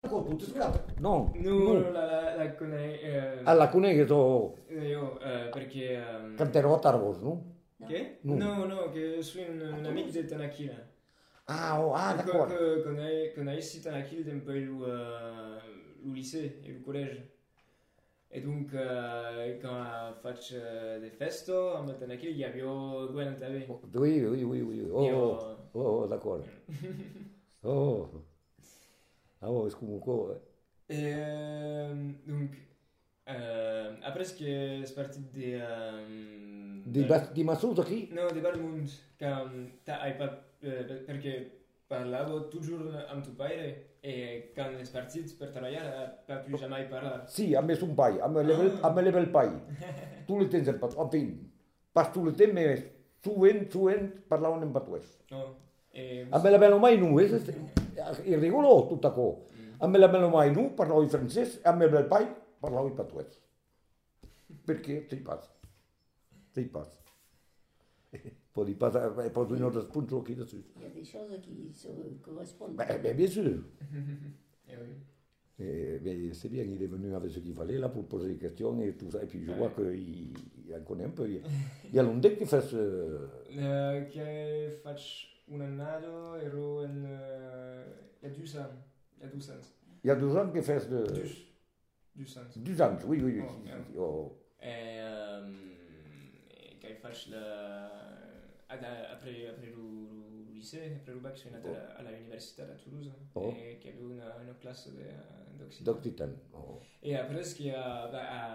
No, No, la connais. alla cune to Io, perché... canterò a Tarvos, no? Che? No. No, che sono un amico di Tanakil. D'accord. Connais ici Tanakil d'un peu le lycée et le collège. Et donc, quand faccio des festo, a Tanakil, il y avait Gwen Tavé. Oui. D'accord. Oh, es comunque. Et donc, après, ce qui est parti des... Di Massuto chi? No, di Balmund, che hai perché parlavo toujours amb tuo padre e quando è partito per lavorare non più mai parlare. Sì, ha messo un paio, a me level paio. Tu le tens en patuès. En fin, pas tu le tens, mais suvent parlavano in patuès. No, e... A me la meno mai nu, il rigolo tutta co. A me la meno mai nu, parlavo in francese, a me level paio, parlavo in patuès. Perché sei pazzo. Poi passa, poi tu non spunto chi da su. Il y a des choses qui se correspondent. Bien sûr. Eh oui. C'est bien, il est venu avec ce qu'il fallait là pour poser des questions et tout ça. Et puis je vois qu'il en connaît un peu. Il y a longtemps qu'il fait ce. Che faccio un anno, ero in... il y a 2 ans. Il y a 2 ans. Il y a 2 ans qu'il fait de. 2 ans. 2 ans, oui. Oh. E che faccio après le lycée, après le bac, je suis allé à l'université à Toulouse et qui avait une classe d'Occitan. D'Occitan. Et après, ce qui a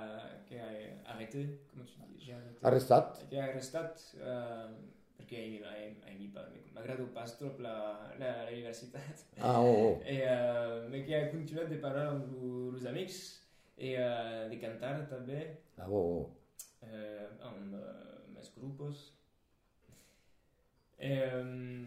arrêté, comment tu dis, j'ai arrêté. Arrestat. Qui a arrêté perché mi m'agrada pas trop l'université. Et, mais qui a continué de parler avec les amis et de cantar també. En mes grupos.